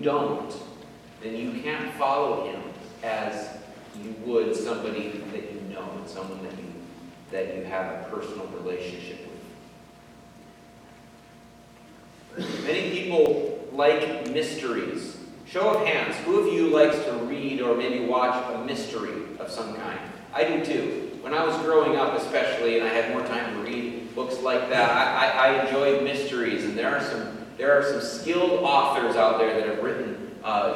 don't, then you can't follow him as you would somebody that you know and someone that you have a personal relationship with. Many people like mysteries. Show of hands, who of you likes to read or maybe watch a mystery of some kind? I do too. When I was growing up especially, and I had more time to read books like that, I enjoyed mysteries, and there are some skilled authors out there that have written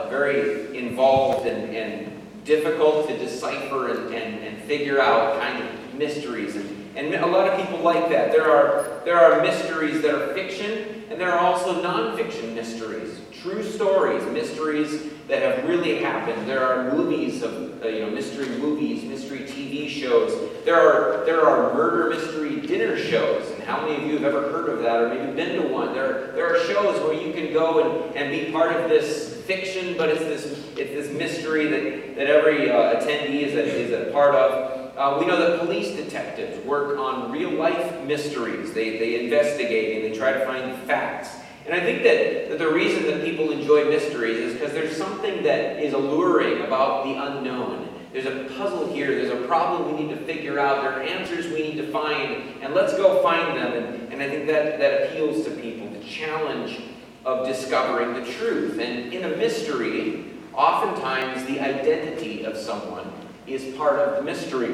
very involved and difficult to decipher and figure out kind of mysteries. And a lot of people like that. There are mysteries that are fiction, and there are also non-fiction mysteries. True stories, mysteries that have really happened. There are movies of mystery movies, mystery TV shows. There are murder mystery dinner shows. And how many of you have ever heard of that or maybe been to one? There are shows where you can go and be part of this fiction, but it's this mystery that every attendee is a part of. We know that police detectives work on real-life mysteries. They investigate and they try to find the facts. And I think that the reason that people enjoy mysteries is because there's something that is alluring about the unknown. There's a puzzle here. There's a problem we need to figure out. There are answers we need to find. And let's go find them. And I think that appeals to people, the challenge of discovering the truth. And in a mystery, oftentimes the identity of someone is part of the mystery.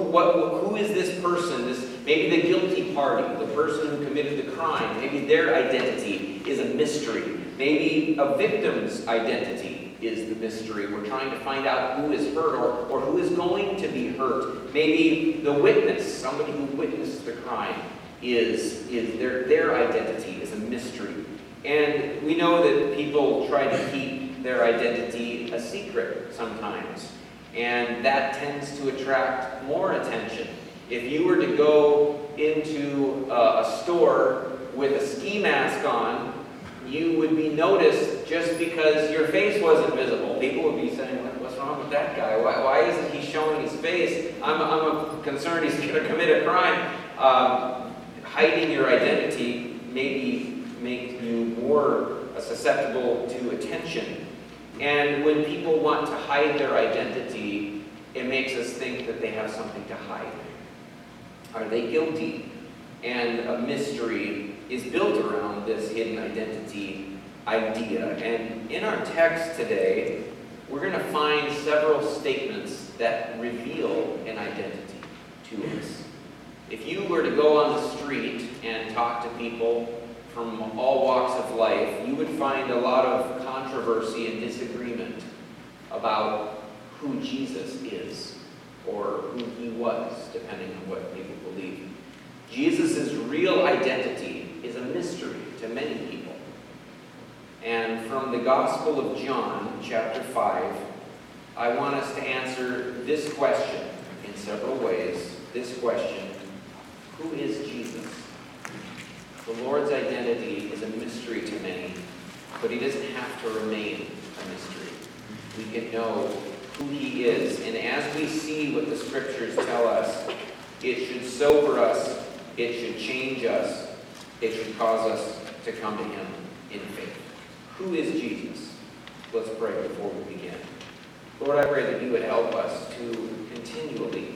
Who is this person? Maybe the guilty party, the person who committed the crime. Maybe their identity is a mystery. Maybe a victim's identity is the mystery. We're trying to find out who is hurt or who is going to be hurt. Maybe the witness, somebody who witnessed the crime, is their identity is a mystery. And we know that people try to keep their identity a secret sometimes. And that tends to attract more attention. If you were to go into a store with a ski mask on, you would be noticed just because your face wasn't visible. People would be saying, what's wrong with that guy? Why isn't he showing his face? I'm concerned he's going to commit a crime. Hiding your identity maybe makes you more susceptible to attention. And when people want to hide their identity, it makes us think that they have something to hide. Are they guilty? And a mystery is built around this hidden identity idea. And in our text today, we're going to find several statements that reveal an identity to us. If you were to go on the street and talk to people from all walks of life, you would find a lot of controversy and disagreement about who Jesus is, or who he was, depending on what people believe. Jesus' real identity is a mystery to many people. And from the Gospel of John, chapter 5, I want us to answer this question in several ways. This question: who is Jesus? The Lord's identity is a mystery to many, but he doesn't have to remain a mystery. We can know who he is, and as we see what the Scriptures tell us, it should sober us, it should change us, it should cause us to come to him in faith. Who is Jesus? Let's pray before we begin. Lord, I pray that you would help us to continually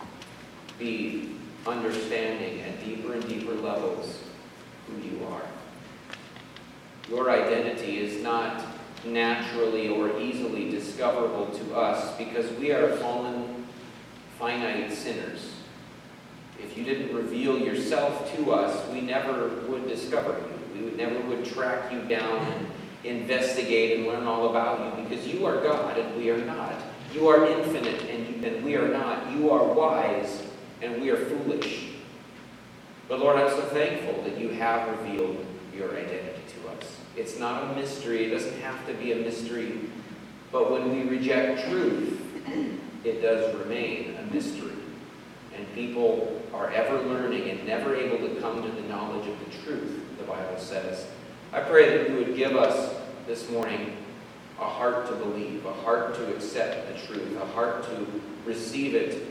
be understanding at deeper and deeper levels who you are. Your identity is not naturally or easily discoverable to us because we are fallen, finite sinners. If you didn't reveal yourself to us, we never would discover you. We never would track you down and investigate and learn all about you, because you are God and we are not. You are infinite and we are not. You are wise and we are foolish. But Lord, I'm so thankful that you have revealed your identity to us. It's not a mystery. It doesn't have to be a mystery. But when we reject truth, it does remain a mystery. And people are ever learning and never able to come to the knowledge of the truth, the Bible says. I pray that you would give us this morning a heart to believe, a heart to accept the truth, a heart to receive it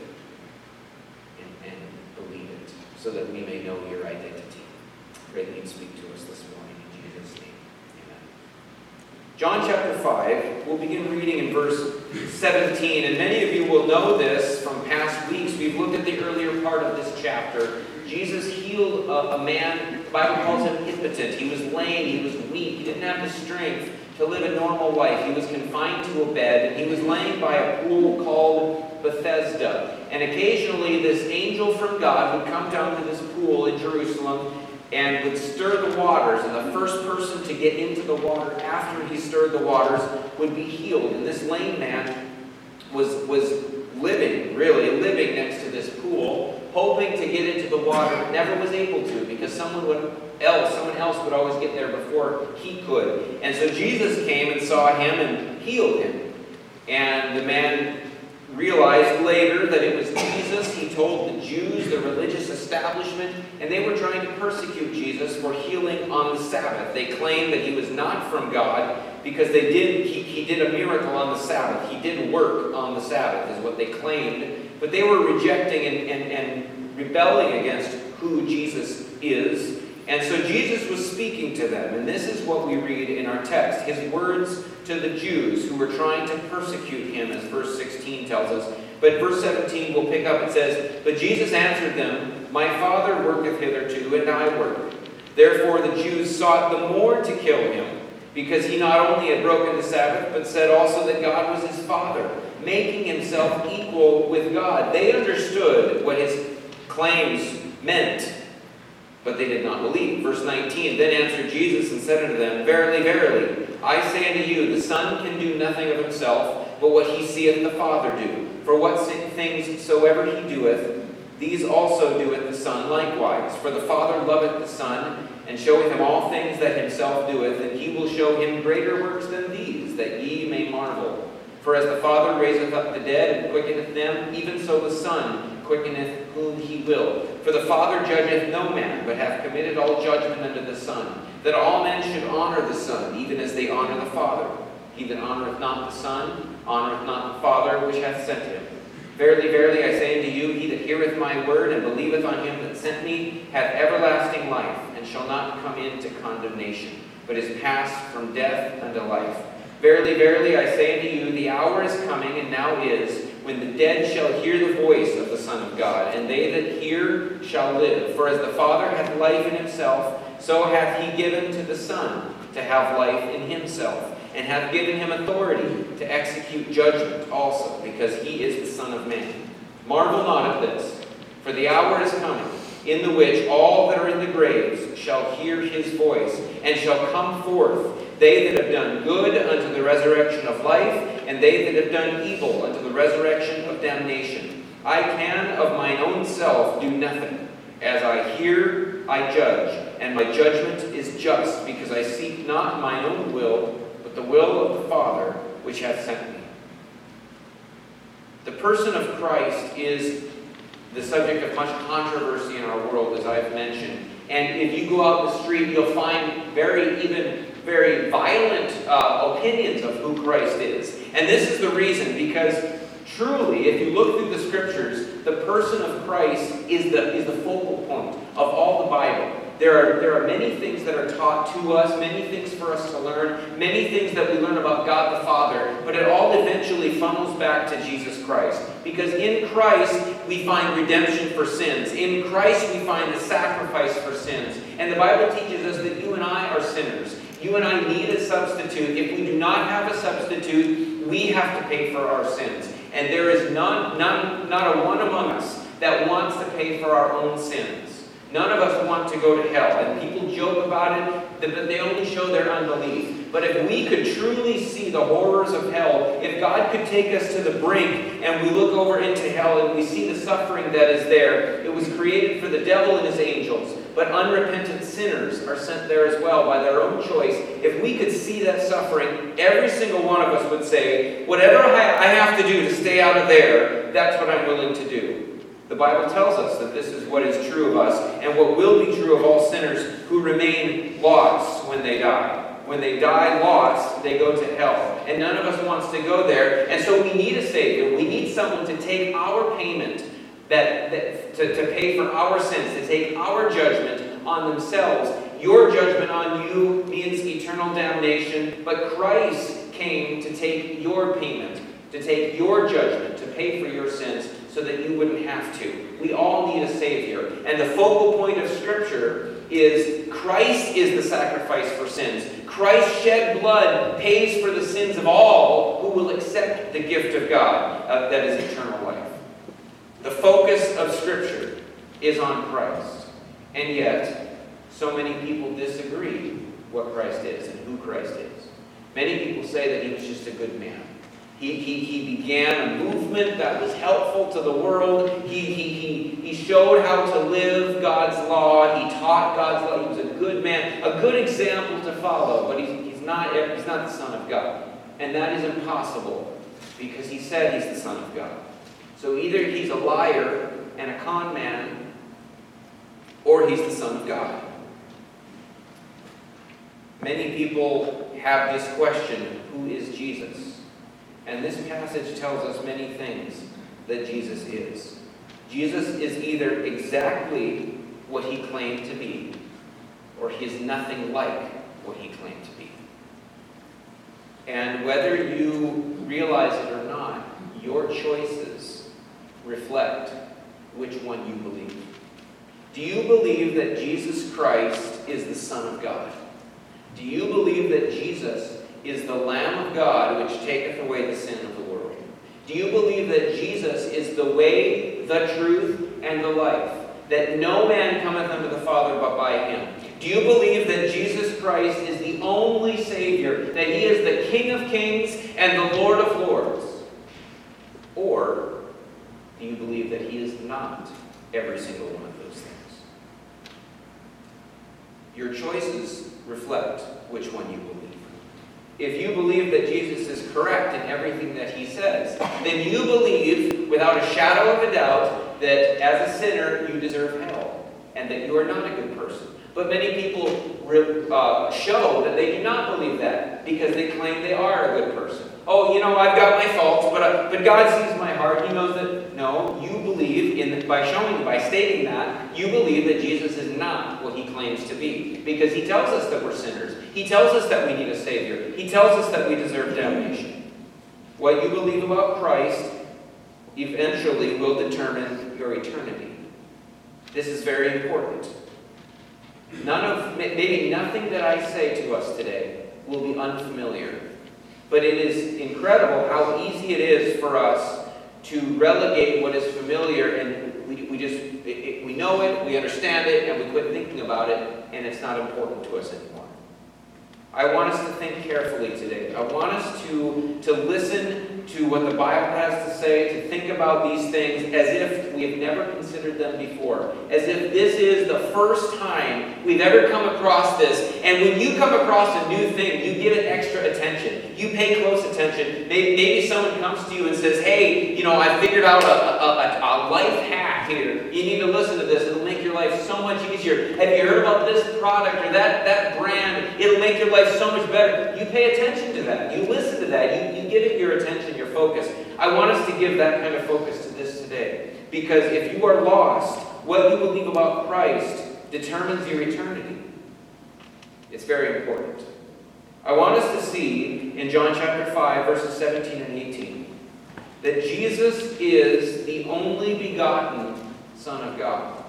and believe it, so that we may know your identity. I pray that you'd speak to us this morning in Jesus' name. Amen. John chapter 5, we'll begin reading in verse 17. And many of you will know this from past weeks. We've looked at the earlier part of this chapter. Jesus healed a man, the Bible calls him impotent. He was lame, he was weak, he didn't have the strength to live a normal life. He was confined to a bed, and he was laying by a pool called Bethesda. And occasionally this angel from God would come down to this pool in Jerusalem and would stir the waters, and the first person to get into the water after he stirred the waters would be healed. And this lame man was living next to this pool, hoping to get into the water, but never was able to, because someone else would always get there before he could. And so Jesus came and saw him and healed him. And the man realized later that it was Jesus. He told the Jews, the religious establishment, and they were trying to persecute Jesus for healing on the Sabbath. They claimed that he was not from God because he did a miracle on the Sabbath. He did work on the Sabbath, is what they claimed. But they were rejecting and rebelling against who Jesus is. And so Jesus was speaking to them, and this is what we read in our text. His words to the Jews who were trying to persecute him, as verse 16 tells us. But verse 17 we'll pick up, it says, "But Jesus answered them, My Father worketh hitherto, and I work. Therefore the Jews sought the more to kill him, because he not only had broken the Sabbath, but said also that God was his Father, making himself equal with God." They understood what his claims meant, but they did not believe. Verse 19, "Then answered Jesus and said unto them, Verily, verily, I say unto you, the Son can do nothing of himself, but what he seeth the Father do. For what things soever he doeth, these also doeth the Son likewise. For the Father loveth the Son, and showeth him all things that himself doeth, and he will show him greater works than these, that ye may marvel. For as the Father raiseth up the dead, and quickeneth them, even so the Son quickeneth whom he will. For the Father judgeth no man, but hath committed all judgment unto the Son, that all men should honor the Son, even as they honor the Father. He that honoreth not the Son, honoreth not the Father which hath sent him. Verily, verily, I say unto you, he that heareth my word, and believeth on him that sent me, hath everlasting life, and shall not come into condemnation, but is passed from death unto life. Verily, verily, I say unto you, the hour is coming, and now is, when the dead shall hear the voice of the Son of God, and they that hear shall live. For as the Father hath life in himself, so hath he given to the Son to have life in himself, and hath given him authority to execute judgment also, because he is the Son of Man. Marvel not at this, for the hour is coming, in the which all that are in the graves shall hear his voice, and shall come forth, they that have done good unto the resurrection of life, and they that have done evil unto the resurrection of damnation. I can of mine own self do nothing. As I hear, I judge, and my judgment is just, because I seek not mine own will, but the will of the Father which hath sent me." The person of Christ is the subject of much controversy in our world, as I've mentioned. And if you go out the street, you'll find very violent opinions of who Christ is. And this is the reason, because truly, if you look through the Scriptures, the person of Christ is the focal point of all the Bible. There are many things that are taught to us, many things for us to learn, many things that we learn about God the Father, but it all eventually funnels back to Jesus Christ. Because in Christ, we find redemption for sins. In Christ, we find the sacrifice for sins. And the Bible teaches us that you and I are sinners. You and I need a substitute. If we do not have a substitute, we have to pay for our sins. And there is not a one among us that wants to pay for our own sins. None of us want to go to hell. And people joke about it, but they only show their unbelief. But if we could truly see the horrors of hell, if God could take us to the brink and we look over into hell and we see the suffering that is there, it was created for the devil and his angels. But unrepentant sinners are sent there as well by their own choice. If we could see that suffering, every single one of us would say, whatever I have to do to stay out of there, that's what I'm willing to do. The Bible tells us that this is what is true of us, and what will be true of all sinners who remain lost when they die. When they die lost, they go to hell. And none of us wants to go there. And so we need a Savior. We need someone to take our payment, to pay for our sins, to take our judgment on themselves Your judgment on you means eternal damnation, but Christ came to take your payment, to take your judgment, to pay for your sins so that you wouldn't have to. We all need a Savior. And the focal point of Scripture is Christ is the sacrifice for sins. Christ's shed blood pays for the sins of all who will accept the gift of God, that is eternal life. The focus of Scripture is on Christ. And yet, so many people disagree what Christ is and who Christ is. Many people say that he was just a good man. He began a movement that was helpful to the world. He showed how to live God's law. He taught God's law. He was a good man, a good example to follow. But he's not the Son of God. And that is impossible because he said he's the Son of God. So either he's a liar and a con man, or he's the Son of God. Many people have this question, who is Jesus? And this passage tells us many things that Jesus is. Jesus is either exactly what he claimed to be, or he is nothing like what he claimed to be. And whether you realize it or not, your choices reflect which one you believe. Do you believe that Jesus Christ is the Son of God? Do you believe that Jesus is the Lamb of God which taketh away the sin of the world? Do you believe that Jesus is the way, the truth, and the life, that no man cometh unto the Father but by him? Do you believe that Jesus Christ is the only Savior, that he is the King of kings and the Lord of lords? Or do you believe that he is not every single one of those things? Your choices reflect which one you believe. If you believe that Jesus is correct in everything that he says, then you believe, without a shadow of a doubt, that as a sinner you deserve hell, and that you are not a good person. But many people show that they do not believe that, because they claim they are a good person. Oh, you know, I've got my faults, but God sees my heart. He knows that. No, you believe, by stating that, you believe that Jesus is not what he claims to be. Because he tells us that we're sinners. He tells us that we need a Savior. He tells us that we deserve damnation. What you believe about Christ eventually will determine your eternity. This is very important. Maybe nothing that I say to us today will be unfamiliar. But it is incredible how easy it is for us to relegate what is familiar, and we know it, we understand it, and we quit thinking about it, and it's not important to us anymore. I want us to think carefully today. I want us to listen to what the Bible has to say, to think about these things as if we have never considered them before. As if this is the first time we've ever come across this. And when you come across a new thing, you give it extra attention. You pay close attention. Maybe someone comes to you and says, hey, you know, I figured out a life hack here. You need to listen to this. It'll make your life so much easier. Have you heard about this product or that brand? It'll make your life so much better. You pay attention to that. You listen to that. You give it your attention, your focus. I want us to give that kind of focus to this today. Because if you are lost, what you believe about Christ determines your eternity. It's very important. I want us to see in John chapter 5, verses 17 and 18, that Jesus is the only begotten Son of God.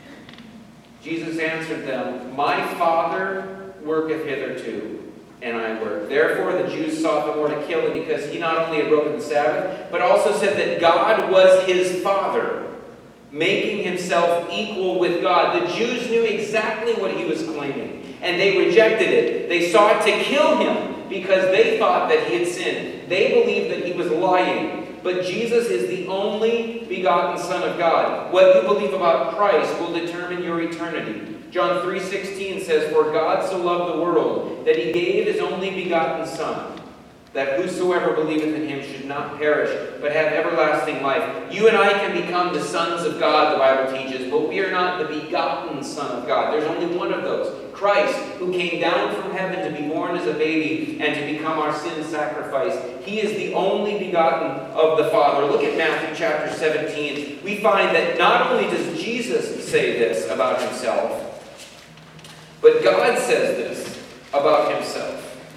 Jesus answered them, my Father worketh hitherto, and I work. Therefore the Jews sought the more to kill him, because he not only had broken the Sabbath, but also said that God was his Father, making himself equal with God. The Jews knew exactly what he was claiming, and they rejected it. They sought to kill him because they thought that he had sinned. They believed that he was lying. But Jesus is the only begotten Son of God. What you believe about Christ will determine your eternity. John 3:16 says, for God so loved the world that he gave his only begotten Son, that whosoever believeth in him should not perish, but have everlasting life. You and I can become the sons of God, the Bible teaches, but we are not the begotten Son of God. There's only one of those. Christ, who came down from heaven to be born as a baby and to become our sin sacrifice. He is the only begotten of the Father. Look at Matthew chapter 17. We find that not only does Jesus say this about himself, But God says this about himself.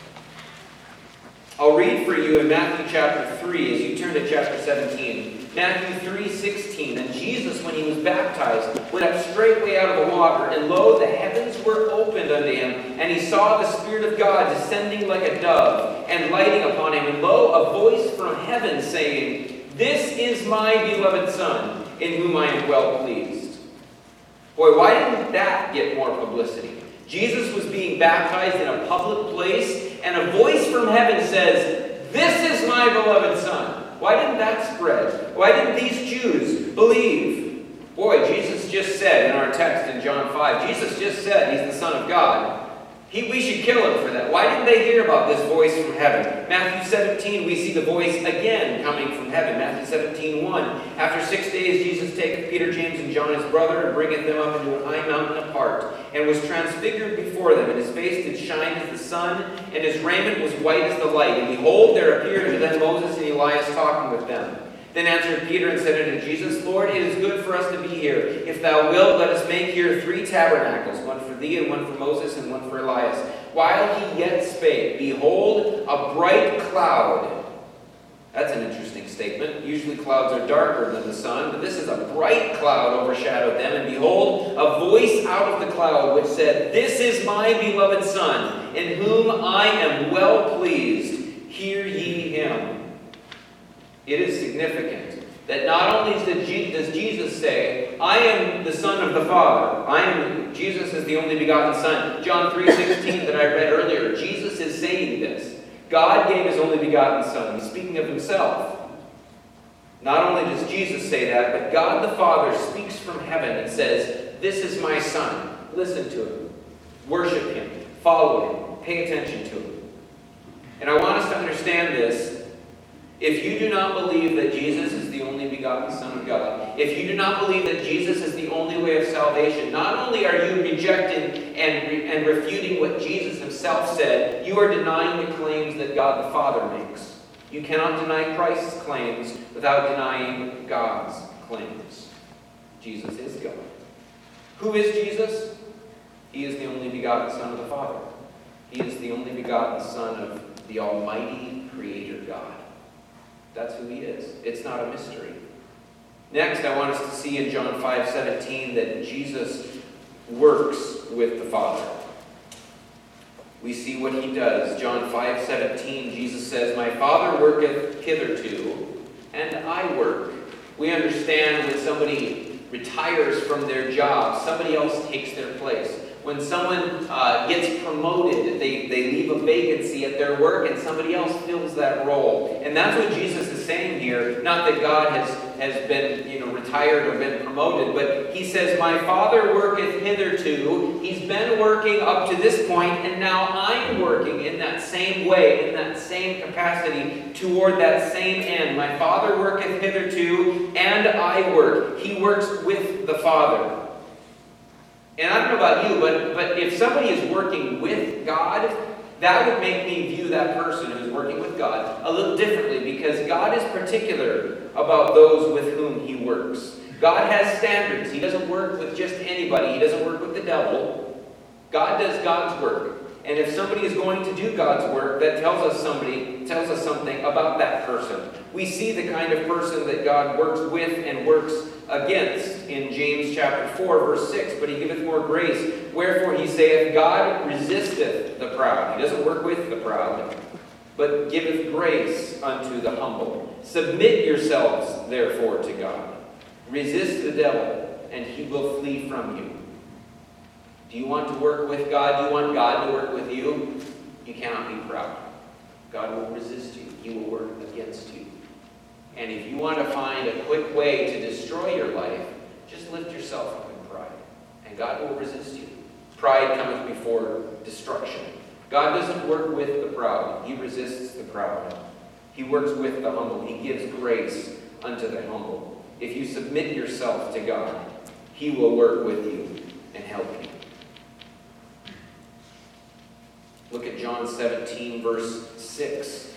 I'll read for you in Matthew chapter 3 as you turn to chapter 17. Matthew 3:16. And Jesus, when he was baptized, went up straightway out of the water, and lo, the heavens were opened unto him, and he saw the Spirit of God descending like a dove, and lighting upon him. And lo, a voice from heaven saying, This is my beloved Son, in whom I am well pleased. Boy, why didn't that get more publicity? Jesus was being baptized in a public place, and a voice from heaven says, This is my beloved Son. Why didn't that spread? Why didn't these Jews believe? Boy, Jesus just said in our text in John 5, Jesus just said he's the Son of God. We should kill him for that. Why didn't they hear about this voice from heaven? Matthew 17, we see the voice again coming from heaven. Matthew 17:1. After 6 days, Jesus taketh Peter, James, and John his brother, and bringeth them up into a high mountain apart, and was transfigured before them, and his face did shine as the sun, and his raiment was white as the light. And behold, there appeared unto them Moses and Elias talking with them. Then answered Peter and said unto Jesus, Lord, it is good for us to be here. If thou wilt, let us make here 3 tabernacles, one for thee, and one for Moses, and one for Elias. While he yet spake, behold, a bright cloud. That's an interesting statement. Usually clouds are darker than the sun, but this is a bright cloud overshadowed them. And behold, a voice out of the cloud which said, This is my beloved Son, in whom I am well pleased. Hear ye him. It is significant that not only does Jesus say, I am the Son of the Father. Jesus is the only begotten Son. John 3:16 that I read earlier, Jesus is saying this. God gave his only begotten Son. He's speaking of himself. Not only does Jesus say that, but God the Father speaks from heaven and says, This is my Son. Listen to him. Worship him. Follow him. Pay attention to him. And I want us to understand this. If you do not believe that Jesus is the only begotten Son of God, if you do not believe that Jesus is the only way of salvation, not only are you rejecting and refuting what Jesus himself said, you are denying the claims that God the Father makes. You cannot deny Christ's claims without denying God's claims. Jesus is God. Who is Jesus? He is the only begotten Son of the Father. He is the only begotten Son of the Almighty Creator God. That's who he is. It's not a mystery. Next, I want us to see in John 5:17 that Jesus works with the Father. We see what he does. John 5:17, Jesus says, My Father worketh hitherto, and I work. We understand when somebody retires from their job, somebody else takes their place. When someone gets promoted, they leave a vacancy at their work and somebody else fills that role. And that's what Jesus is saying here. Not that God has been retired or been promoted, but he says, My Father worketh hitherto. He's been working up to this point, and now I'm working in that same way, in that same capacity, toward that same end. My Father worketh hitherto, and I work. He works with the Father. And I don't know about you, but if somebody is working with God, that would make me view that person who's working with God a little differently, because God is particular about those with whom he works. God has standards. He doesn't work with just anybody. He doesn't work with the devil. God does God's work. And if somebody is going to do God's work, that tells us something about that person. We see the kind of person that God works with and works against in James chapter 4, verse 6. But he giveth more grace. Wherefore he saith, God resisteth the proud. He doesn't work with the proud, but giveth grace unto the humble. Submit yourselves, therefore, to God. Resist the devil, and he will flee from you. Do you want to work with God? Do you want God to work with you? You cannot be proud. God will resist you. He will work against you. And if you want to find a quick way to destroy your life, just lift yourself up in pride, and God will resist you. Pride cometh before destruction. God doesn't work with the proud. He resists the proud. He works with the humble. He gives grace unto the humble. If you submit yourself to God, he will work with you and help you. Look at John 17, verse 6.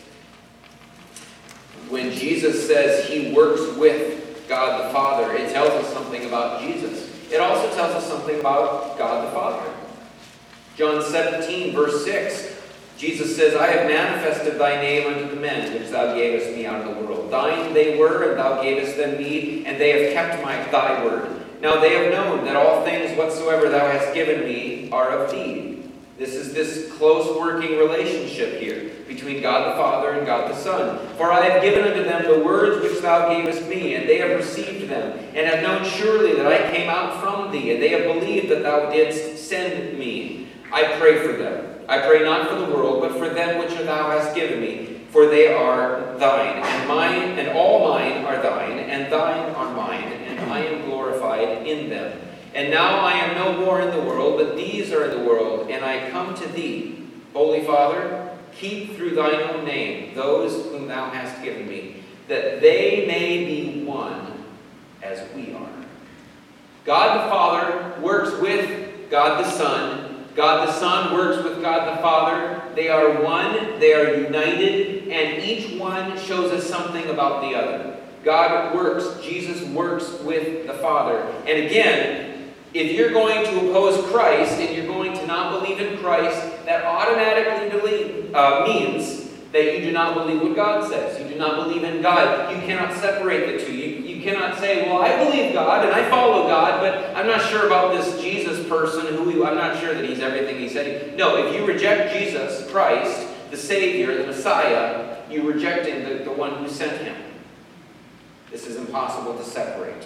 When Jesus says he works with God the Father, it tells us something about Jesus. It also tells us something about God the Father. John 17, verse 6, Jesus says, I have manifested thy name unto the men which thou gavest me out of the world. Thine they were, and thou gavest them me, and they have kept thy word. Now they have known that all things whatsoever thou hast given me are of thee. This is this close working relationship here between God the Father and God the Son. For I have given unto them the words which thou gavest me, and they have received them, and have known surely that I came out from thee, and they have believed that thou didst send me. I pray for them. I pray not for the world, but for them which thou hast given me, for they are thine, and mine, and all mine are thine, and thine are mine, and I am glorified in them. And now I am no more in the world, but these are in the world, and I come to thee. Holy Father, keep through thine own name those whom thou hast given me, that they may be one as we are. God the Father works with God the Son. God the Son works with God the Father. They are one, they are united, and each one shows us something about the other. God works, Jesus works with the Father. And again, if you're going to oppose Christ and you're going to not believe in Christ, that automatically means that you do not believe what God says. You do not believe in God. You cannot separate the two. You cannot say, well, I believe God and I follow God, but I'm not sure about this Jesus person. I'm not sure that he's everything he said. No, if you reject Jesus Christ, the Savior, the Messiah, you're rejecting the one who sent him. This is impossible to separate.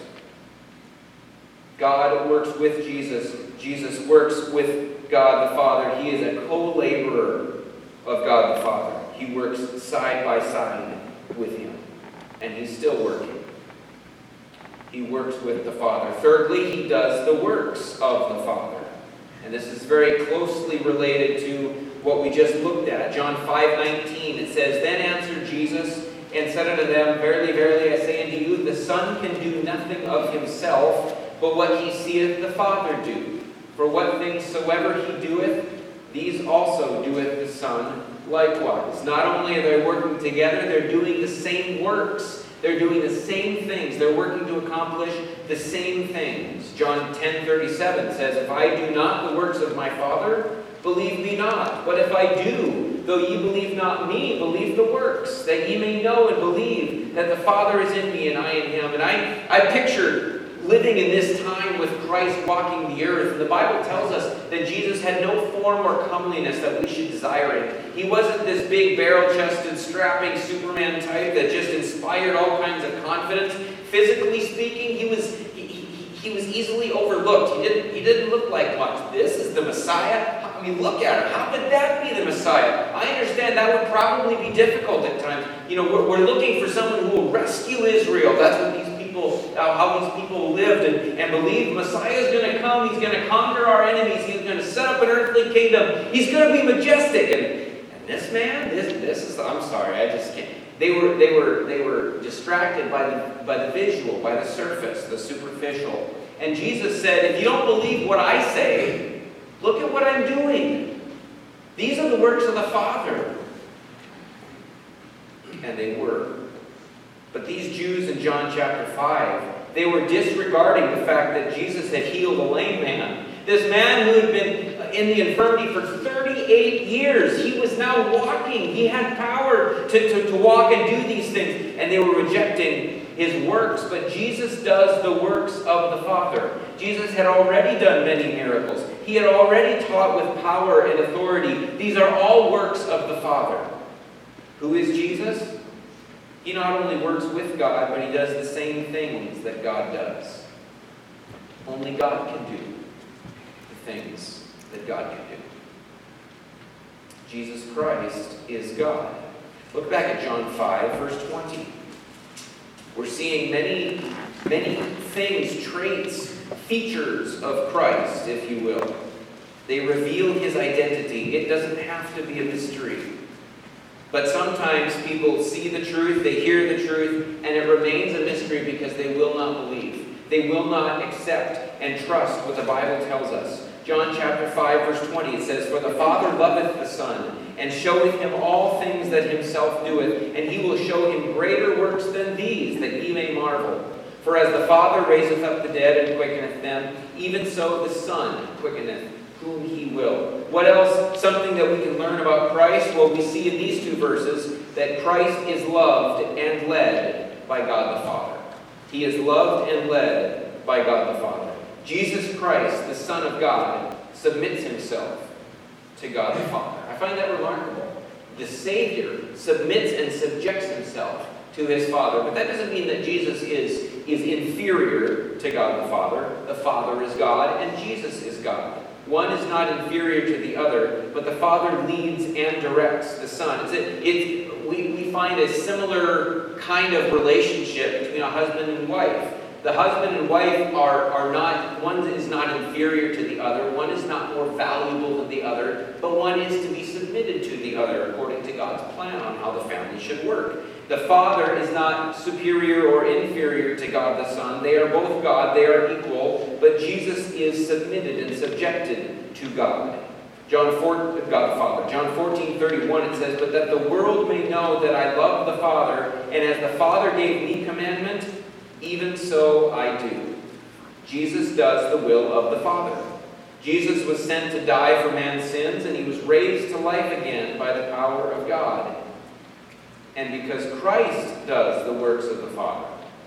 God works with Jesus. Jesus works with God the Father. He is a co-laborer of God the Father. He works side by side with him. And he's still working. He works with the Father. Thirdly, he does the works of the Father. And this is very closely related to what we just looked at. John 5:19, it says, Then answered Jesus and said unto them, Verily, verily, I say unto you, the Son can do nothing of himself, but what he seeth the Father do. For what things soever he doeth, these also doeth the Son likewise. Not only are they working together, they're doing the same works. They're doing the same things. They're working to accomplish the same things. John 10:37 says, If I do not the works of my Father, believe me not. But if I do, though ye believe not me, believe the works, that ye may know and believe that the Father is in me and I in him. And I picture living in this time with Christ walking the earth. And the Bible tells us that Jesus had no form or comeliness that we should desire him. He wasn't this big barrel-chested, strapping Superman type that just inspired all kinds of confidence. Physically speaking, he was easily overlooked. He didn't look like much. This is the Messiah. I mean, look at him. How could that be the Messiah? I understand that would probably be difficult at times. You know, we're looking for someone who will rescue Israel. That's what how these people lived and believed Messiah is going to come. He's going to conquer our enemies. He's going to set up an earthly kingdom. He's going to be majestic. And this man, this is, I'm sorry, I just can't. They were distracted by the visual, by the surface, the superficial. And Jesus said, if you don't believe what I say, look at what I'm doing. These are the works of the Father. And they were. But these Jews in John chapter 5, they were disregarding the fact that Jesus had healed a lame man. This man who had been in the infirmity for 38 years, he was now walking. He had power to walk and do these things. And they were rejecting his works. But Jesus does the works of the Father. Jesus had already done many miracles. He had already taught with power and authority. These are all works of the Father. Who is Jesus? He not only works with God, but he does the same things that God does. Only God can do the things that God can do. Jesus Christ is God. Look back at John 5, verse 20. We're seeing many things, traits, features of Christ, if you will. They reveal his identity. It doesn't have to be a mystery. But sometimes people see the truth, they hear the truth, and it remains a mystery because they will not believe. They will not accept and trust what the Bible tells us. John chapter 5, verse 20, it says, For the Father loveth the Son, and showeth him all things that himself doeth, and he will show him greater works than these, that ye may marvel. For as the Father raiseth up the dead and quickeneth them, even so the Son quickeneth whom he will. What else? Something that we can learn about Christ? Well, we see in these two verses that Christ is loved and led by God the Father. He is loved and led by God the Father. Jesus Christ, the Son of God, submits himself to God the Father. I find that remarkable. The Savior submits and subjects himself to his Father. But that doesn't mean that Jesus is inferior to God the Father. The Father is God and Jesus is God. One is not inferior to the other, but the Father leads and directs the Son. We find a similar kind of relationship between a husband and wife. The husband and wife are not, one is not inferior to the other, one is not more valuable than the other, but one is to be submitted to the other according to God's plan on how the family should work. The Father is not superior or inferior to God the Son. They are both God, they are equal, but Jesus is submitted and subjected to God. God the Father. John 14:31 it says, "But that the world may know that I love the Father, and as the Father gave me commandment, even so I do." Jesus does the will of the Father. Jesus was sent to die for man's sins, and he was raised to life again by the power of God. And because Christ does the works of the Father,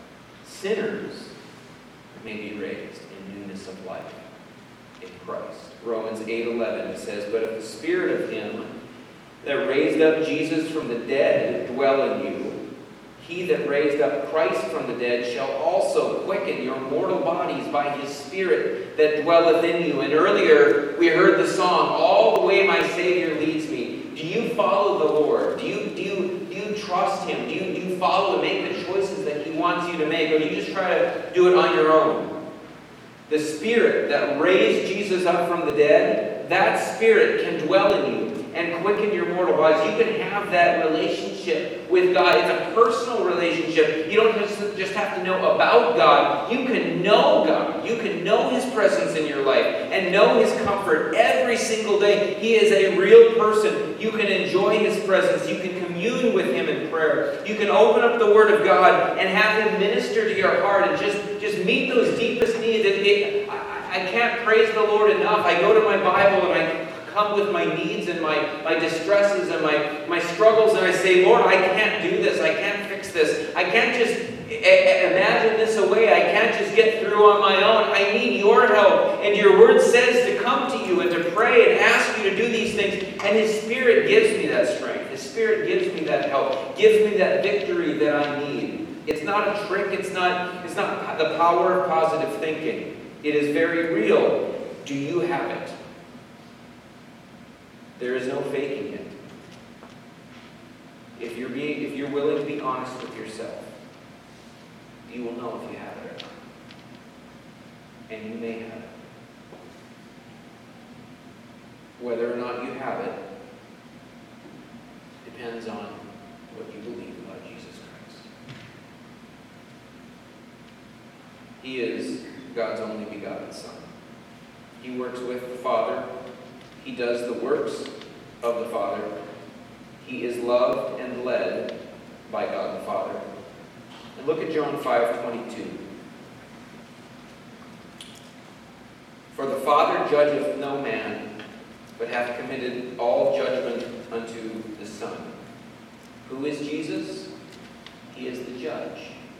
sinners may be raised in newness of life in Christ. Romans 8:11 says, "But if the Spirit of him that raised up Jesus from the dead dwell in you, he that raised up Christ from the dead shall also quicken your mortal bodies by his Spirit that dwelleth in you." And earlier we heard the song, "All the way my Savior leads me." Do you follow the Lord? Do you trust him? Do you follow and make the choices that he wants you to make? Or do you just try to do it on your own? The Spirit that raised Jesus up from the dead, that Spirit can dwell in you and quicken your mortal bodies. You can have that relationship with God. It's a personal relationship. You don't just have to know about God. You can know God. You can know his presence in your life and know his comfort every single day. He is a real person. You can enjoy his presence. You can commune with him in prayer. You can open up the Word of God and have him minister to your heart and just meet those deepest needs. I can't praise the Lord enough. I go to my Bible and I come with my needs and my distresses and my struggles, and I say, "Lord, I can't do this. I can't fix this. I can't just imagine this away. I can't just get through on my own. I need your help." And your Word says to come to you and to pray and ask you to do these things. And his Spirit gives me that strength. His Spirit gives me that help, gives me that victory that I need. It's not a trick. It's not the power of positive thinking. It is very real. Do you have it? There is no faking it. If you're willing to be honest with yourself, you will know if you have it or not. And you may have it. Whether or not you have it depends on what you believe about Jesus Christ. He is God's only begotten Son. He works with the Father. He does the works of the Father. He is loved and led by God the Father. And look at John 5:22. "For the Father judgeth no man, but hath committed all judgment unto the Son." Who is Jesus? He is the judge.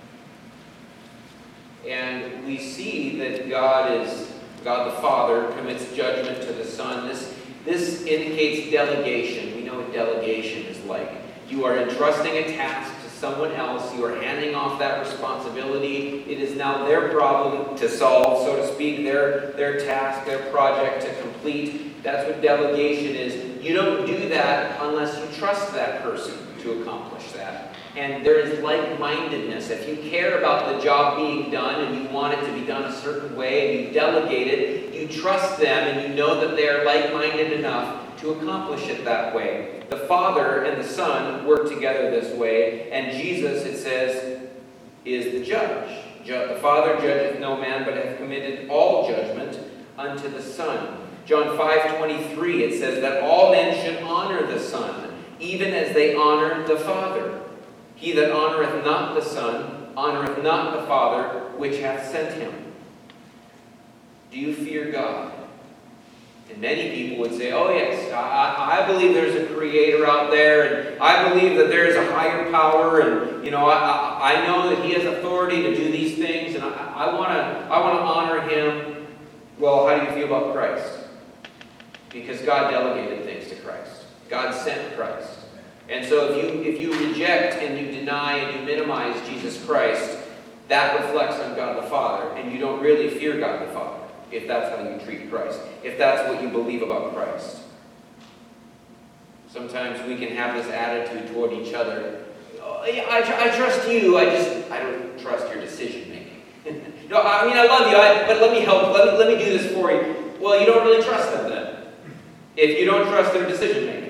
And we see that God the Father commits judgment to the Son. This indicates delegation. We know what delegation is like. You are entrusting a task to someone else. You are handing off that responsibility. It is now their problem to solve, so to speak, their task, their project to complete. That's what delegation is. You don't do that unless you trust that person to accomplish that. And there is like-mindedness. If you care about the job being done and you want it to be done a certain way and you delegate it, you trust them and you know that they are like-minded enough to accomplish it that way. The Father and the Son work together this way, and Jesus, it says, is the judge. The Father judgeth no man, but hath committed all judgment unto the Son. John 5:23, it says that all men should honor the Son, even as they honor the Father. He that honoreth not the Son, honoreth not the Father, which hath sent him. Do you fear God? And many people would say, oh yes, I believe there's a creator out there, and I believe that there's a higher power, and I know that he has authority to do these things, and I want to honor him. Well, how do you feel about Christ? Because God delegated things to Christ. God sent Christ. And so if you reject and you deny and you minimize Jesus Christ, that reflects on God the Father, and you don't really fear God the Father, if that's how you treat Christ, if that's what you believe about Christ. Sometimes we can have this attitude toward each other. Oh, yeah, I trust you, I don't trust your decision making. No, I mean, I love you, but let me help, let me do this for you. Well, you don't really trust them then, if you don't trust their decision making.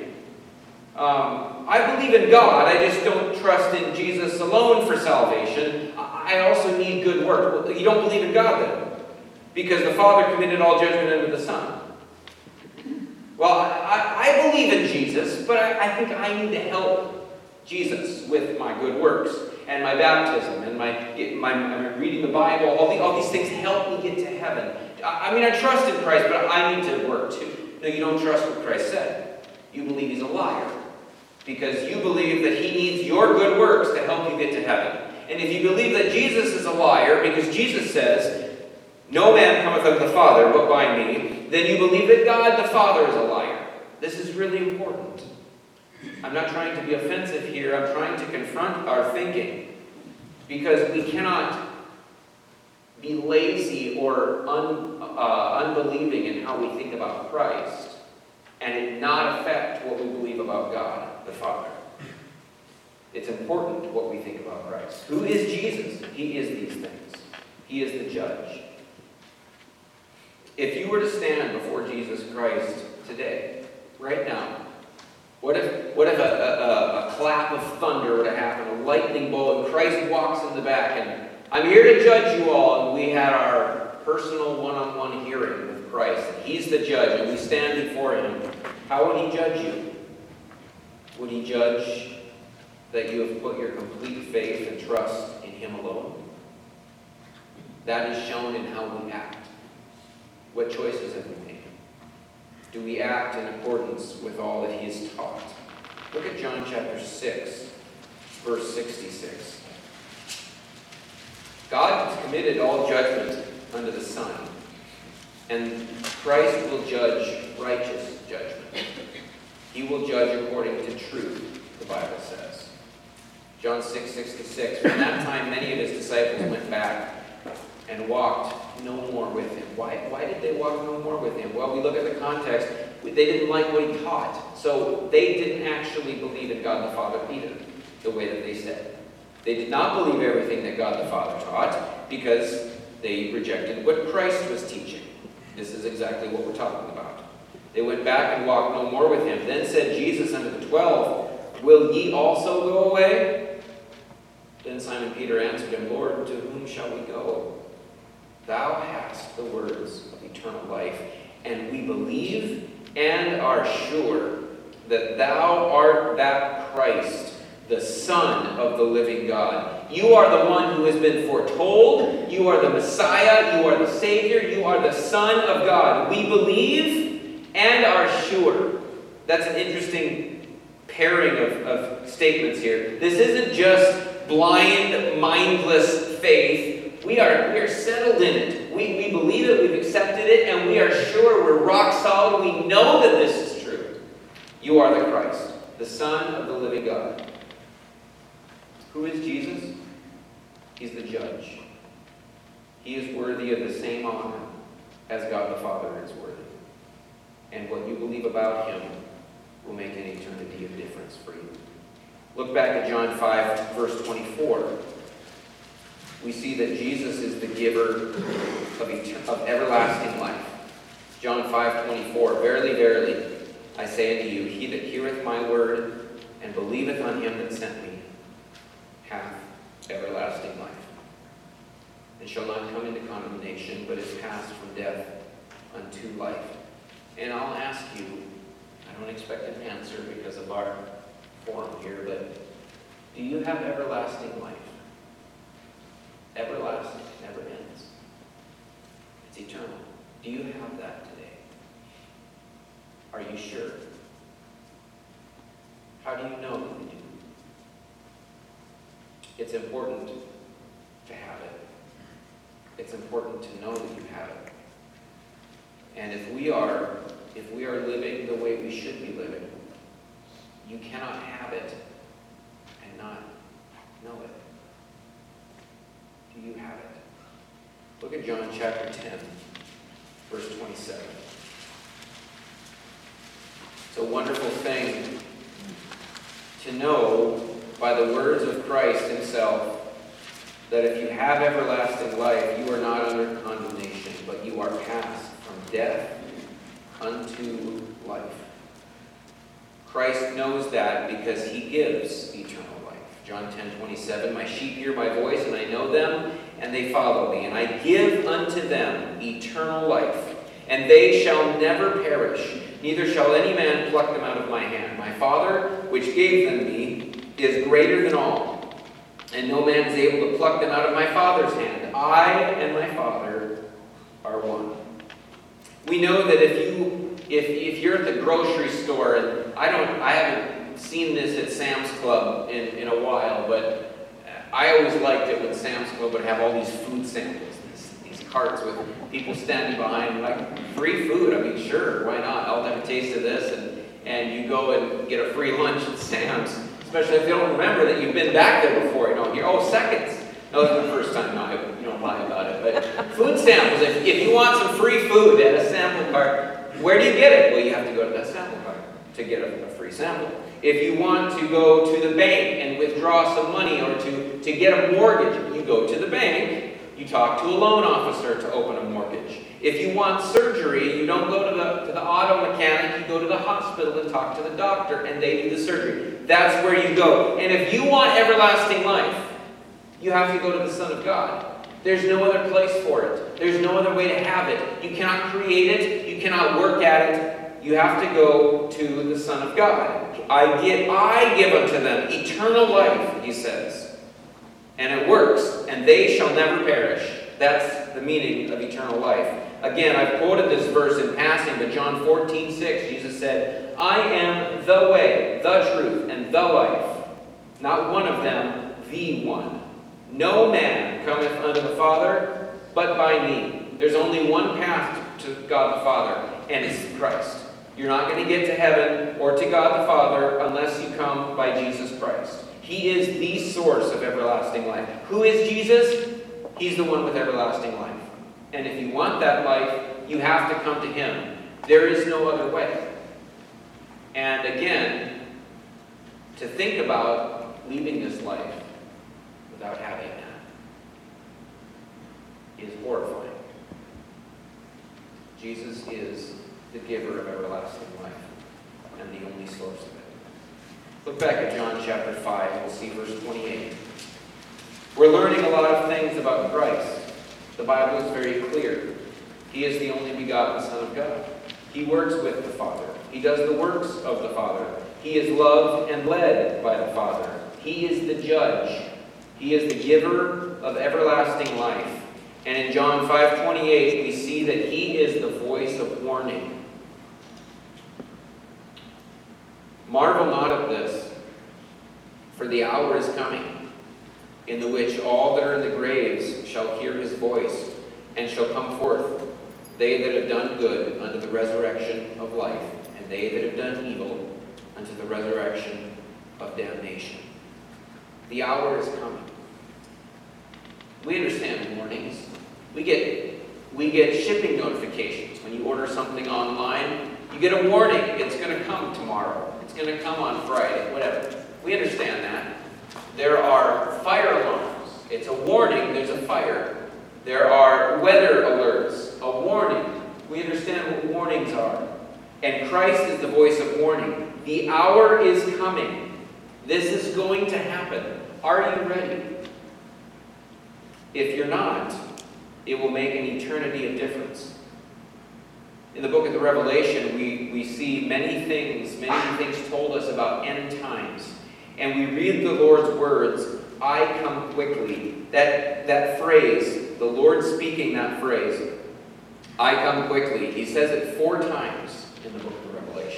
I believe in God, I just don't trust in Jesus alone for salvation. I also need good work. Well, you don't believe in God then, because the Father committed all judgment unto the Son. Well, I believe in Jesus, but I think I need to help Jesus with my good works and my baptism and my reading the Bible. All these things help me get to heaven. I mean, I trust in Christ, but I need to work too. No, you don't trust what Christ said. You believe he's a liar, because you believe that he needs your good works to help you get to heaven. And if you believe that Jesus is a liar, because Jesus says, no man cometh unto the Father but by me, then you believe that God the Father is a liar. This is really important. I'm not trying to be offensive here. I'm trying to confront our thinking, because we cannot be lazy or unbelieving in how we think about Christ and it not affect what we believe about God the Father. It's important what we think about Christ. Who is Jesus? He is these things. He is the judge. If you were to stand before Jesus Christ today, right now, what if a clap of thunder were to happen, a lightning bolt, and Christ walks in the back, and I'm here to judge you all, and we had our personal one-on-one hearing with Christ, and he's the judge, and we stand before him, how would he judge you? Would he judge that you have put your complete faith and trust in him alone? That is shown in how we act. What choices have we made? Do we act in accordance with all that he has taught? Look at John chapter 6, verse 66. God has committed all judgment unto the Son, and Christ will judge righteous judgment. He will judge according to truth, the Bible says. John 6:66. From that time, many of his disciples went back and walked no more with him. Why did they walk no more with him? Well, we look at the context. They didn't like what he taught. So they didn't actually believe in God the Father either, the way that they said. They did not believe everything that God the Father taught because they rejected what Christ was teaching. This is exactly what we're talking about. They went back and walked no more with him. Then said Jesus unto the 12, Will ye also go away? Then Simon Peter answered him, Lord, to whom shall we go? Thou hast the words of eternal life, and we believe and are sure that thou art that Christ, the Son of the living God. You are the one who has been foretold. You are the Messiah. You are the Savior. You are the Son of God. We believe and are sure. That's an interesting pairing of statements here. This isn't just blind, mindless faith. We are settled in it. We believe it, we've accepted it, and we are sure, we're rock solid. We know that this is true. You are the Christ, the Son of the living God. Who is Jesus? He's the judge. He is worthy of the same honor as God the Father is worthy. And what you believe about him will make an eternity of difference for you. Look back at John 5, verse 24. We see that Jesus is the giver of everlasting life. John 5:24. Verily, verily, I say unto you, he that heareth my word and believeth on him that sent me hath everlasting life, and shall not come into condemnation, but is passed from death unto life. And I'll ask you, I don't expect an answer because of our forum here, but do you have everlasting life? Everlasting, never ends. It's eternal. Do you have that today? Are you sure? How do you know that you do? It's important to have it. It's important to know that you have it. And if we are living the way we should be living, you cannot have it and not know it. Do you have it? Look at John chapter 10, verse 27. It's a wonderful thing to know by the words of Christ himself that if you have everlasting life, you are not under condemnation, but you are passed from death unto life. Christ knows that because he gives eternal life. John 10:27, my sheep hear my voice, and I know them, and they follow me. And I give unto them eternal life, and they shall never perish, neither shall any man pluck them out of my hand. My Father, which gave them me, is greater than all, and no man is able to pluck them out of my Father's hand. I and my Father are one. We know that if you're at the grocery store, and I haven't seen this at Sam's Club in a while, but I always liked it when Sam's Club would have all these food samples, these carts with people standing behind, like, free food. I mean, sure, why not? I'll have a taste of this, and you go and get a free lunch at Sam's, especially if you don't remember that you've been back there before. You don't hear, oh, seconds. No, it's the first time. No, I don't lie about it. But food samples, if you want some free food at a sample cart, where do you get it? Well, you have to go to that sample cart to get a free sample. If you want to go to the bank and withdraw some money, or to get a mortgage, you go to the bank, you talk to a loan officer to open a mortgage. If you want surgery, you don't go to the auto mechanic, you go to the hospital and talk to the doctor, and they do the surgery. That's where you go. And if you want everlasting life, you have to go to the Son of God. There's no other place for it. There's no other way to have it. You cannot create it. You cannot work at it. You have to go to the Son of God. I give unto them eternal life, he says. And it works. And they shall never perish. That's the meaning of eternal life. Again, I've quoted this verse in passing, but John 14:6, Jesus said, I am the way, the truth, and the life. Not one of them, the one. No man cometh unto the Father but by me. There's only one path to God the Father, and it's Christ. You're not going to get to heaven or to God the Father unless you come by Jesus Christ. He is the source of everlasting life. Who is Jesus? He's the one with everlasting life. And if you want that life, you have to come to him. There is no other way. And again, to think about leaving this life without having that is horrifying. Jesus is the giver of everlasting life and the only source of it. Look back at John chapter 5, and we'll see verse 28. We're learning a lot of things about Christ. The Bible is very clear. He is the only begotten Son of God. He works with the Father. He does the works of the Father. He is loved and led by the Father. He is the judge. He is the giver of everlasting life. And in John 5:28, we see that he is the voice of warning. Marvel not at this, for the hour is coming, in the which all that are in the graves shall hear his voice, and shall come forth, they that have done good unto the resurrection of life, and they that have done evil unto the resurrection of damnation. The hour is coming. We understand warnings. We get shipping notifications. When you order something online, you get a warning. It's going to come tomorrow. It's going to come on Friday, whatever. We understand that. There are fire alarms. It's a warning. There's a fire. There are weather alerts. A warning. We understand what warnings are. And Christ is the voice of warning. The hour is coming. This is going to happen. Are you ready? If you're not, it will make an eternity of difference. In the book of the Revelation, we see many things told us about end times. And we read the Lord's words, I come quickly. That phrase, the Lord speaking that phrase, I come quickly. He says it 4 times in the book of the Revelation.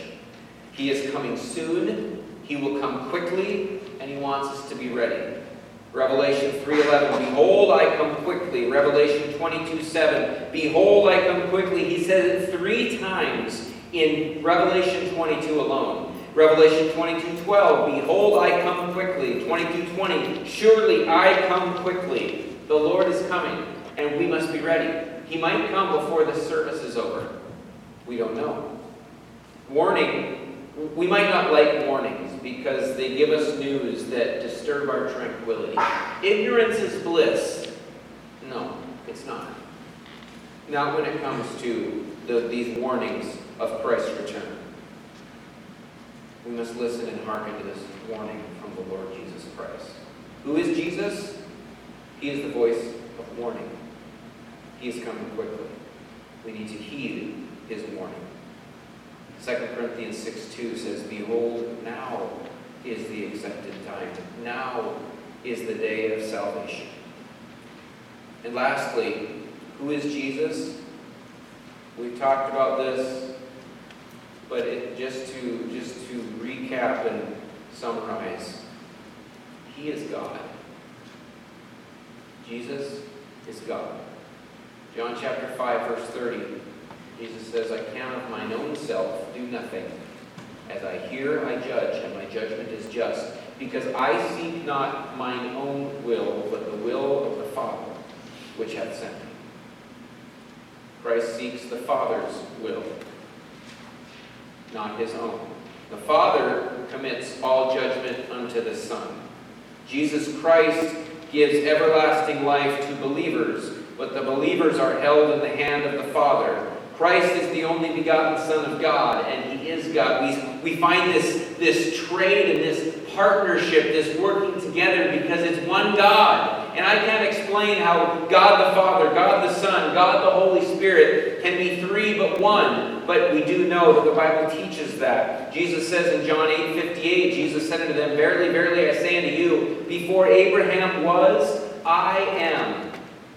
He is coming soon, He will come quickly, and He wants us to be ready. Revelation 3:11, behold, I come quickly. Revelation 22:7, behold, I come quickly. He says it 3 times in Revelation 22 alone. Revelation 22:12, behold, I come quickly. 22:20, surely I come quickly. The Lord is coming, and we must be ready. He might come before the service is over. We don't know. Warning. We might not like warnings because they give us news that disturb our tranquility. Ignorance is bliss. No, it's not. Not when it comes to these warnings of Christ's return. We must listen and hearken to this warning from the Lord Jesus Christ. Who is Jesus? He is the voice of warning. He is coming quickly. We need to heed His warning. 2 Corinthians 6:2 says, behold, now is the accepted time. Now is the day of salvation. And lastly, who is Jesus? We've talked about this, but just to recap and summarize, He is God. Jesus is God. John chapter 5, verse 30. Jesus says, I can of mine own self do nothing. As I hear, I judge, and my judgment is just, because I seek not mine own will, but the will of the Father, which hath sent me. Christ seeks the Father's will, not His own. The Father commits all judgment unto the Son. Jesus Christ gives everlasting life to believers, but the believers are held in the hand of the Father. Christ is the only begotten Son of God, and He is God. We find this trade and this partnership, this working together, because it's one God. And I can't explain how God the Father, God the Son, God the Holy Spirit can be 3 but 1. But we do know that the Bible teaches that. Jesus says in John 8:58, Jesus said unto them, verily, verily, I say unto you, before Abraham was, I am.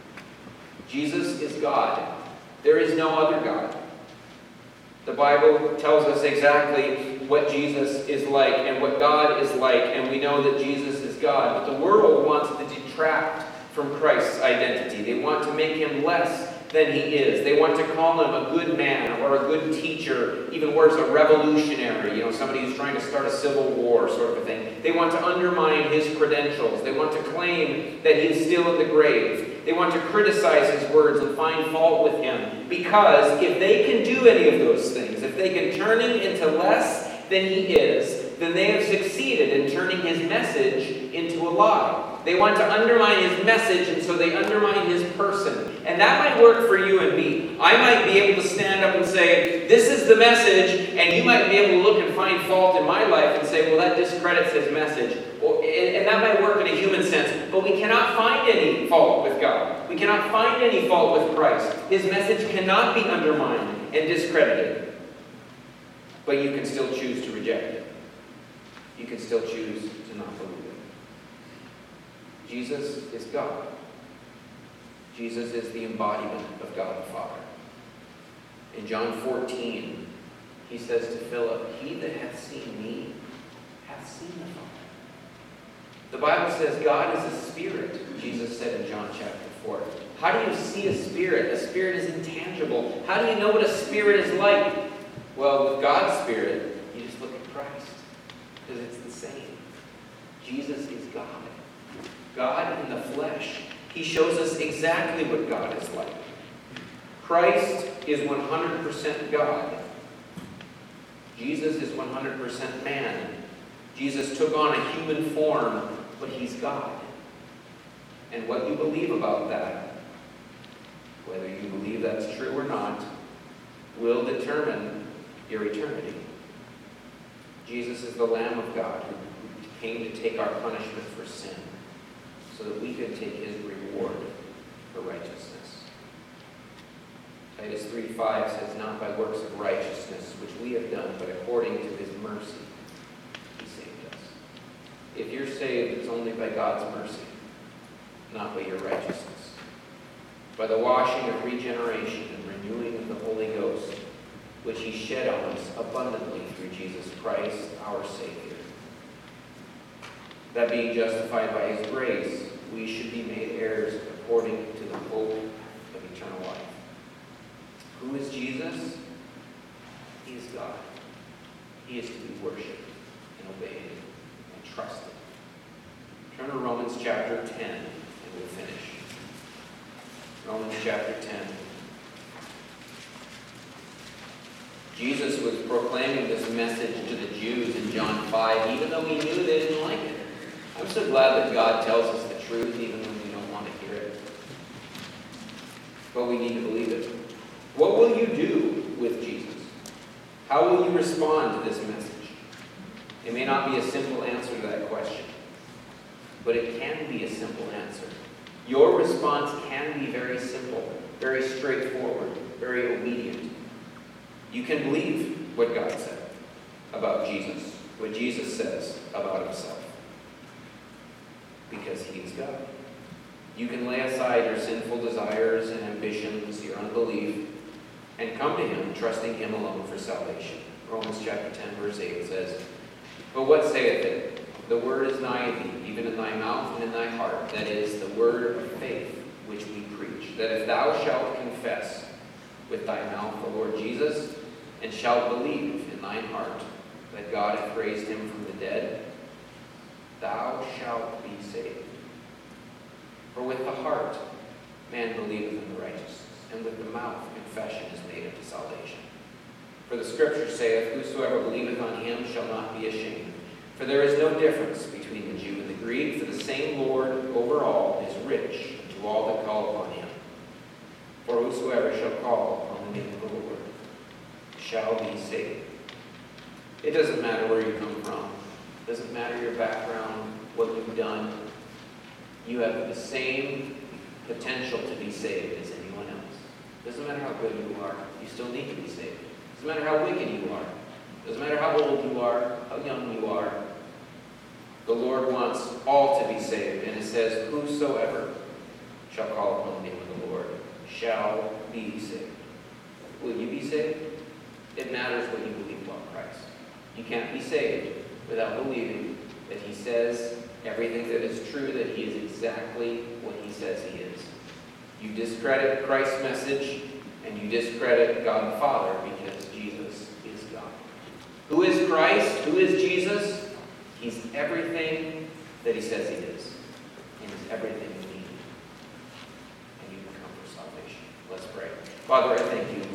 Jesus is God. There is no other God. The Bible tells us exactly what Jesus is like and what God is like, and we know that Jesus is God. But the world wants to detract from Christ's identity. They want to make Him less than He is. They want to call Him a good man or a good teacher, even worse, a revolutionary, somebody who's trying to start a civil war sort of a thing. They want to undermine His credentials. They want to claim that He is still in the grave. They want to criticize His words and find fault with Him. Because if they can do any of those things, if they can turn Him into less than He is, then they have succeeded in turning His message into a lie. They want to undermine His message, and so they undermine His person. And that might work for you and me. I might be able to stand up and say, this is the message, and you might be able to look and find fault in my life and say, well, that discredits His message. And that might work in a human sense, but we cannot find any fault with God. We cannot find any fault with Christ. His message cannot be undermined and discredited. But you can still choose to reject it. You can still choose to not believe it. Jesus is God. Jesus is the embodiment of God the Father. In John 14, He says to Philip, he that hath seen me hath seen the Father. The Bible says God is a spirit, Jesus said in John chapter 4. How do you see a spirit? A spirit is intangible. How do you know what a spirit is like? Well, with God's Spirit, you just look at Christ, because it's the same. Jesus is God. God in the flesh. He shows us exactly what God is like. Christ is 100% God. Jesus is 100% man. Jesus took on a human form, but He's God. And what you believe about that, whether you believe that's true or not, will determine your eternity. Jesus is the Lamb of God who came to take our punishment for sin so that we could take His reward for righteousness. Titus 3:5 says, not by works of righteousness which we have done, but according to His mercy He saved us. If you're saved, it's only by God's mercy, not by your righteousness. By the washing of regeneration and renewing of the Holy Ghost, which he shed on us abundantly through Jesus Christ, our Savior. That being justified by his grace, we should be made heirs according to the hope of eternal life. Who is Jesus? He is God. He is to be worshipped and obeyed and trusted. Turn to Romans chapter 10 and we'll finish. Romans chapter 10. Jesus was proclaiming this message to the Jews in John 5, even though he knew they didn't like it. I'm so glad that God tells us the truth, even when we don't want to hear it. But we need to believe it. What will you do with Jesus? How will you respond to this message? It may not be a simple answer to that question, but it can be a simple answer. Your response can be very simple, very straightforward, very obedient. You can believe what God said about Jesus, what Jesus says about himself, because he is God. You can lay aside your sinful desires and ambitions, your unbelief, and come to him, trusting him alone for salvation. Romans chapter 10, verse 8 says, "But what saith it? The word is nigh thee, even in thy mouth and in thy heart. That is, the word of faith which we preach. That if thou shalt confess with thy mouth the Lord Jesus, and shalt believe in thine heart that God hath raised him from the dead, thou shalt be saved. For with the heart man believeth unto righteousness, and with the mouth confession is made unto salvation. For the Scripture saith, Whosoever believeth on him shall not be ashamed. For there is no difference between the Jew and the Greek, for the same Lord over all is rich to all that call upon him. For whosoever shall call upon the name of the Lord shall be saved." It doesn't matter where you come from. It doesn't matter your background, what you've done. You have the same potential to be saved as anyone else. It doesn't matter how good you are. You still need to be saved. It doesn't matter how wicked you are. It doesn't matter how old you are, how young you are. The Lord wants all to be saved. And it says, "Whosoever shall call upon the name of the Lord shall be saved." Will you be saved? It matters what you believe about Christ. You can't be saved without believing that he says everything that is true, that he is exactly what he says he is. You discredit Christ's message, and you discredit God the Father, because Jesus is God. Who is Christ? Who is Jesus? He's everything that he says he is. And he's everything